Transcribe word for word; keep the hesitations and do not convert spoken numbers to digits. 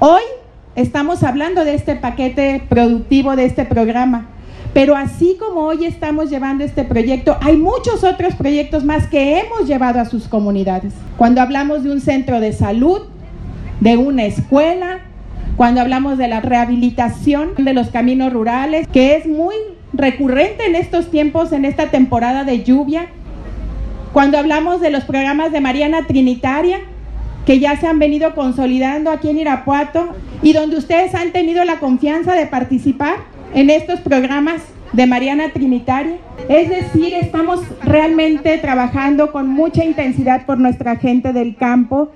Hoy estamos hablando de este paquete productivo, de este programa, pero así como hoy estamos llevando este proyecto, hay muchos otros proyectos más que hemos llevado a sus comunidades. Cuando hablamos de un centro de salud, de una escuela, cuando hablamos de la rehabilitación de los caminos rurales, que es muy recurrente en estos tiempos, en esta temporada de lluvia, cuando hablamos de los programas de Mariana Trinitaria, que ya se han venido consolidando aquí en Irapuato y donde ustedes han tenido la confianza de participar en estos programas de Mariana Trinitaria. Es decir, estamos realmente trabajando con mucha intensidad por nuestra gente del campo.